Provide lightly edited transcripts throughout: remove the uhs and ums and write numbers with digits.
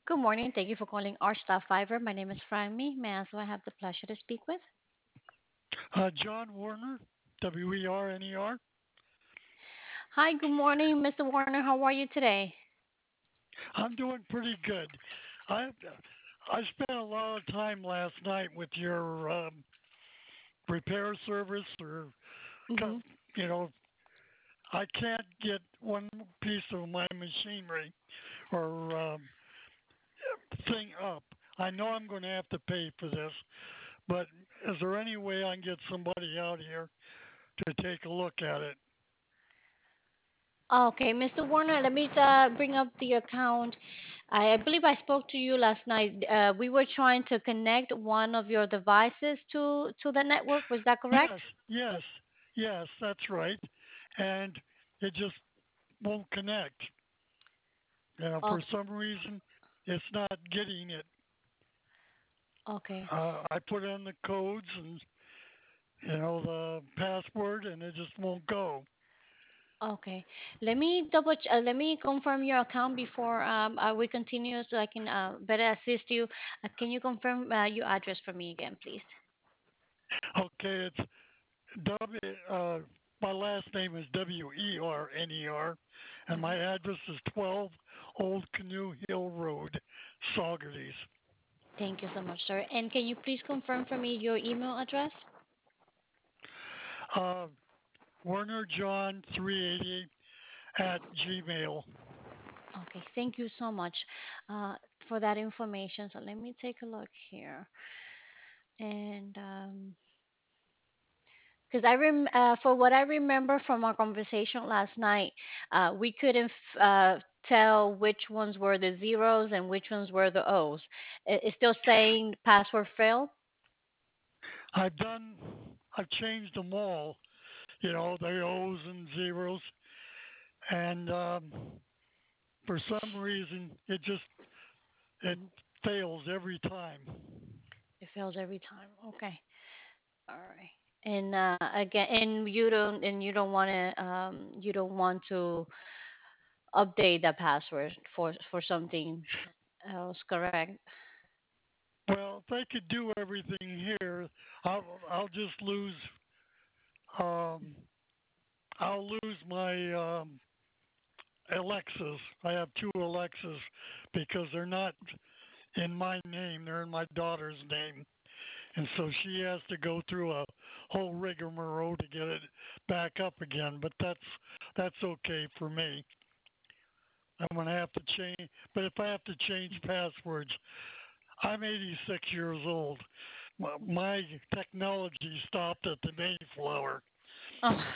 Good morning. Thank you for calling our staff Fiverr. My name is Franmy. May I ask who I have the pleasure to speak with? John Warner, Werner. Hi, good morning, Mr. Warner. How are you today? I'm doing pretty good. I I spent a lot of time last night with your repair service, or Mm-hmm. you know, I can't get one piece of my machinery or thing up. I know I'm going to have to pay for this, but is there any way I can get somebody out here to take a look at it? Okay, Mr. Warner, let me bring up the account. I believe I spoke to you last night. We were trying to connect one of your devices to the network. Was that Yes, correct? yes, yes, that's right. And it just won't connect. Oh, For some reason, it's not getting it. okay. I put in the codes and the password, and it just won't go. Okay. Let me confirm your account before we continue so I can better assist you. Can you confirm your address for me again, please? Okay, it's W. My last name is Werner, and my Mhm. address is 12 Old Canoe Hill Road, Saugerties. Thank you so much, sir. And can you please confirm for me your email address? Uh, Werner John 380 at Gmail. Okay, thank you so much for that information. So let me take a look here. And because for what I remember from our conversation last night, we couldn't tell which ones were the zeros and which ones were the O's. It's still saying password failed. I've done, I've changed them all, the O's and zeros, and for some reason it Mhm. fails every time. It fails every time. Okay. All right. And again, and you don't want to update the password for something else, correct? Well, if I could do everything here, I'll just lose um, I'll lose my Alexas. I have two Alexas because they're not in my name; they're in my daughter's name, and so she has to go through a whole rigmarole to get it back up again. But that's okay for me. I'm gonna have to change, but if I have to change passwords, I'm 86 years old. My technology stopped at the Mayflower. Oh.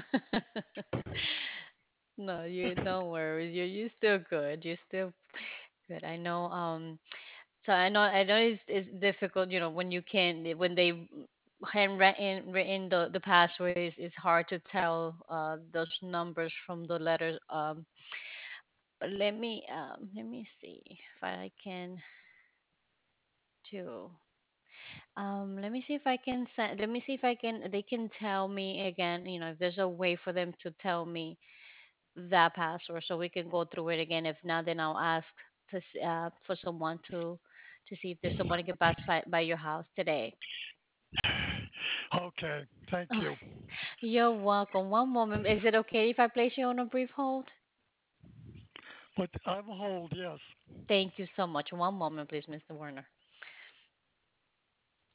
No, you don't worry. You still good. You're still good. I know. So I know it's difficult. You know, when you can when they handwritten the password is hard to tell those numbers from the letters. But let me see if I can do. Let me see if I can send. Let me see if I can. They can tell me again. You know, if there's a way for them to tell me that password, so we can go through it again. If not, then I'll ask for someone to see if there's somebody can pass by your house today. Okay, thank Oh, you. you're welcome. One moment. Is it okay if I place you on a brief hold? But I'm hold, yes. Thank you so much. One moment, please, Mr. Warner.